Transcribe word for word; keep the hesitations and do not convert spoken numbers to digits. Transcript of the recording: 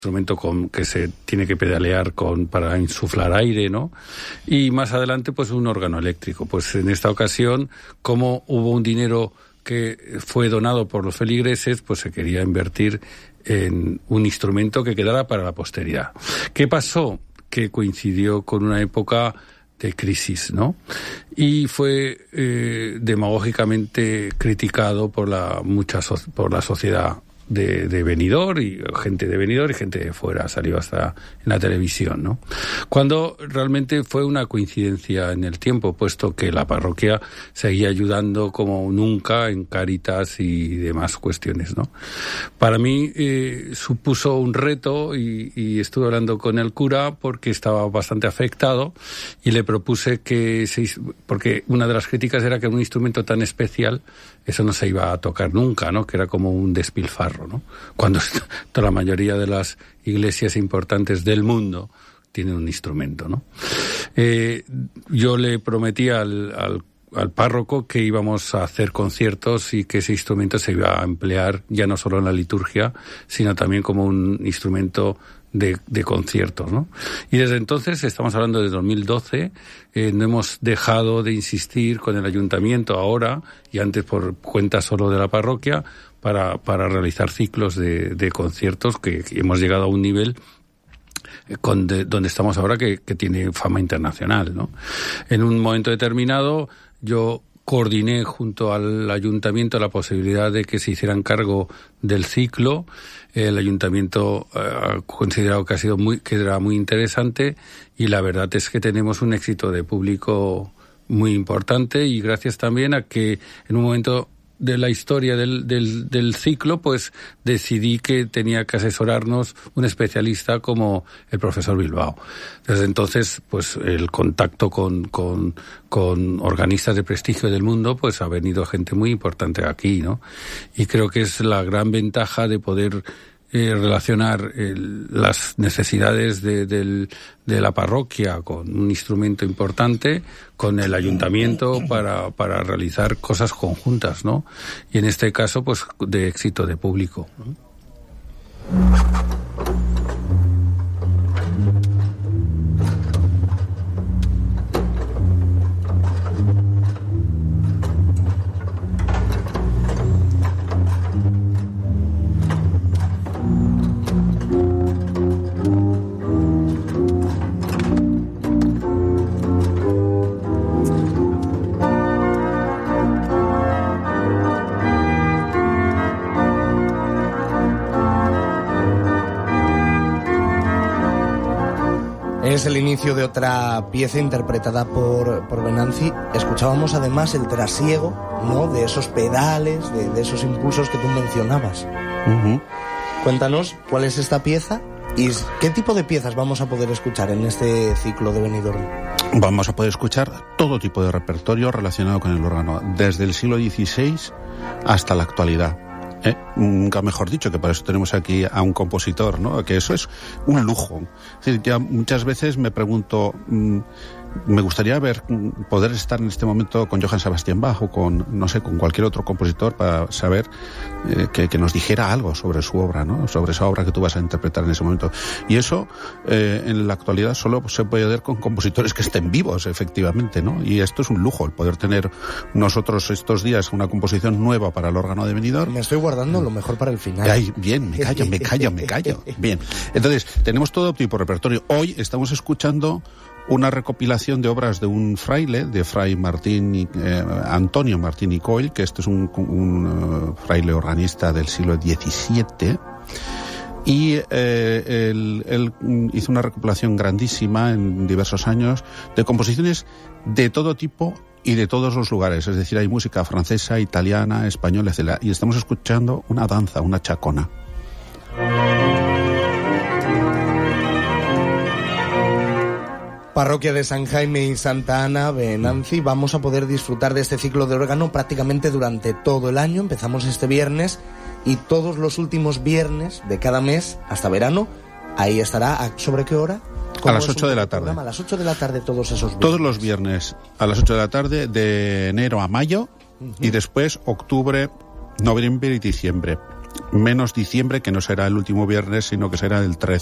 instrumento con, que se tiene que pedalear con para insuflar aire, ¿no? Y más adelante, pues un órgano eléctrico. Pues en esta ocasión, como hubo un dinero que fue donado por los feligreses, pues se quería invertir en un instrumento que quedara para la posteridad. ¿Qué pasó? Que coincidió con una época de crisis, ¿no? Y fue eh, demagógicamente criticado por la mucha so- por la sociedad de, de Benidorm, y gente de Benidorm y gente de fuera, salió hasta en la televisión, ¿no? Cuando realmente fue una coincidencia en el tiempo, puesto que la parroquia seguía ayudando como nunca en Cáritas y demás cuestiones, ¿no? Para mí eh, supuso un reto, y, y estuve hablando con el cura porque estaba bastante afectado, y le propuse que se, porque una de las críticas era que un instrumento tan especial, eso no se iba a tocar nunca, ¿no? Que era como un despilfarro, ¿no? Cuando toda la mayoría de las iglesias importantes del mundo tienen un instrumento, ¿no? Eh, yo le prometí al, al, al párroco que íbamos a hacer conciertos y que ese instrumento se iba a emplear ya no solo en la liturgia, sino también como un instrumento de, de conciertos, ¿no? Y desde entonces, estamos hablando de dos mil doce, eh, no hemos dejado de insistir con el ayuntamiento ahora, y antes por cuenta solo de la parroquia, para, para realizar ciclos de, de conciertos que, que hemos llegado a un nivel con de, donde estamos ahora que, que tiene fama internacional, ¿no? En un momento determinado, yo coordiné junto al ayuntamiento la posibilidad de que se hicieran cargo del ciclo. El ayuntamiento eh, ha considerado que ha sido muy, que era muy interesante, y la verdad es que tenemos un éxito de público muy importante, y gracias también a que en un momento de la historia del, del, del ciclo, pues decidí que tenía que asesorarnos un especialista como el profesor Bilbao. Desde entonces, pues el contacto con, con, con organistas de prestigio del mundo, pues ha venido gente muy importante aquí, ¿no? Y creo que es la gran ventaja de poder Eh, relacionar el, las necesidades de, del, de la parroquia con un instrumento importante, con el ayuntamiento para, para realizar cosas conjuntas, ¿no? Y en este caso, pues, de éxito de público, ¿no? Es el inicio de otra pieza interpretada por, por Venanci. Escuchábamos además el trasiego, ¿no?, de esos pedales, de, de esos impulsos que tú mencionabas. Uh-huh. Cuéntanos cuál es esta pieza y qué tipo de piezas vamos a poder escuchar en este ciclo de Benidorm. Vamos a poder escuchar todo tipo de repertorio relacionado con el órgano, desde el siglo dieciséis hasta la actualidad. Eh, nunca mejor dicho, que para eso tenemos aquí a un compositor, ¿no? Que eso es un lujo. Es decir, ya muchas veces me pregunto, mmm, me gustaría ver, poder estar en este momento con Johann Sebastian Bach o con, no sé, con cualquier otro compositor para saber eh, que, que nos dijera algo sobre su obra, ¿no? Sobre esa obra que tú vas a interpretar en ese momento. Y eso, eh, en la actualidad solo se puede hacer con compositores que estén vivos, efectivamente, ¿no? Y esto es un lujo, el poder tener nosotros estos días una composición nueva para el órgano de Benidorm. Me estoy guardando lo mejor para el final. Ay, bien, me callo, me callo, me callo. Bien. Entonces, tenemos todo tipo de repertorio. Hoy estamos escuchando una recopilación de obras de un fraile, de Fray Martín y, eh, Antonio Martín y Coll, que este es un, un uh, fraile organista del siglo diecisiete, y eh, él, él hizo una recopilación grandísima en diversos años de composiciones de todo tipo y de todos los lugares, es decir, hay música francesa, italiana, española, etcétera, y estamos escuchando una danza, una chacona. Parroquia de San Jaime y Santa Ana, Venanci, vamos a poder disfrutar de este ciclo de órgano prácticamente durante todo el año. Empezamos este viernes y todos los últimos viernes de cada mes hasta verano. Ahí estará. ¿Sobre qué hora? A las ocho de la tarde. A las ocho de la tarde todos esos viernes. Todos los viernes a las ocho de la tarde, de enero a mayo, uh-huh. Y después octubre, noviembre y diciembre. menos diciembre, que no será el último viernes, sino que será el trece.